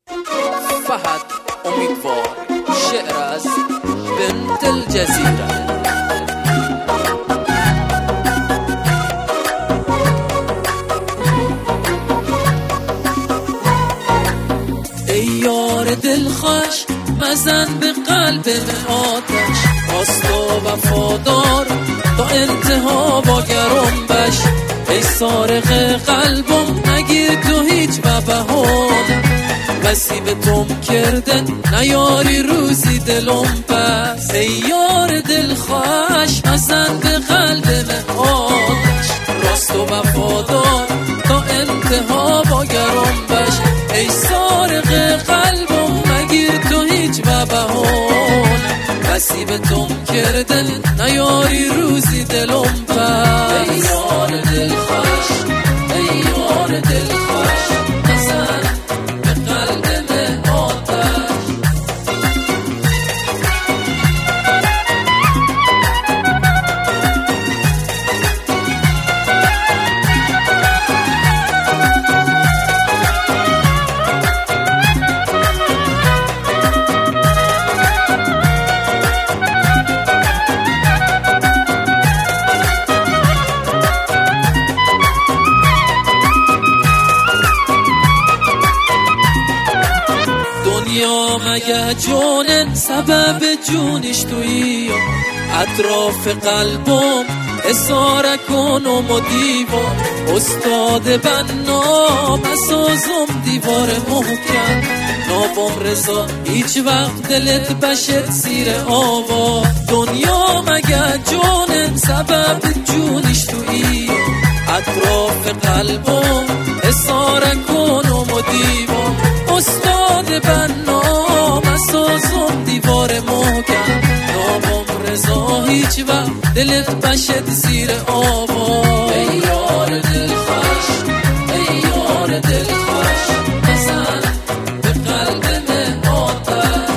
فهد امیدوار، شعر از بنت الجزیره. ای یار دلخوش مزن به قلب من آتش، راست و وفادار تا انتها با گرم بش. ای سارق قلبم نگیر تو هیچ و بهانه، بسی به توم کرده نیاری روزی دلم پس. ای یار دلخوش مزن به قلب من آتش، راست و وفادار تا انتها با گرم بش. ای سارق قلبم مگیر تو هیچ و بهانه، بسی به توم کردن نیاری روزی دلم پس. ای یار دلخوش، ای یار دلخوش مزن به قلب من آتش. دنیا مگه جونن سبب جونش تویی، اطراف قلبم اساره کنم و دیوار. استاد بنا مسازم دیوار محکم، نابم رضا هیچ وقت دلت بشه زیر آوا. دنیا مگه جونن سبب جونش تویی، اطراف قلبم اساره کنم و دیوار. استاد بنا مسازم دیوار محکم، نامم رضا هیچ وقت دلت بشد زیر آوا. ای یار دلخوش، ای یار دلخوش مزن به قلب من آتش.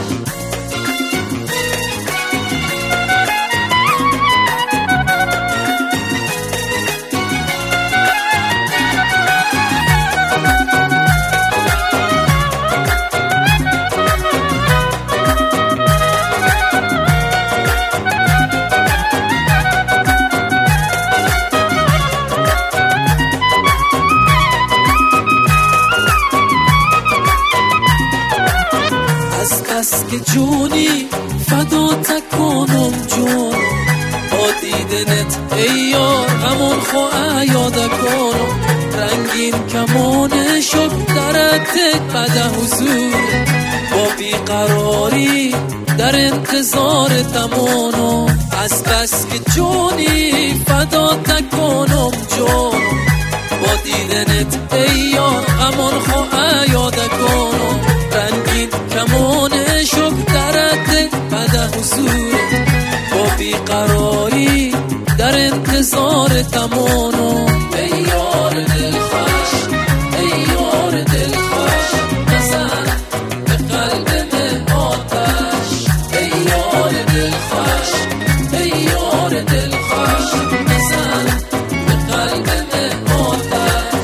از که جونی فدا تکنم جون، با دیدنت ای یار همون خواه یاده کنم. رنگین کمان شد درت قده حضور، با بیقراری در انتظار تمانم. از بس که جونی فدا تکنم جون، با دیدنت ای یار همون خواه یاده کنم. رنگین کمان شب درد بده حضورت، با بیقراری در انتظار تمانم. ای یار دلخوش، ای یار دلخوش مزن به قلب من آتش. ای یار دلخوش، ای یار دلخوش مزن به قلب من آتش.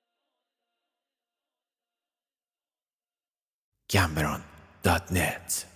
Cameron.net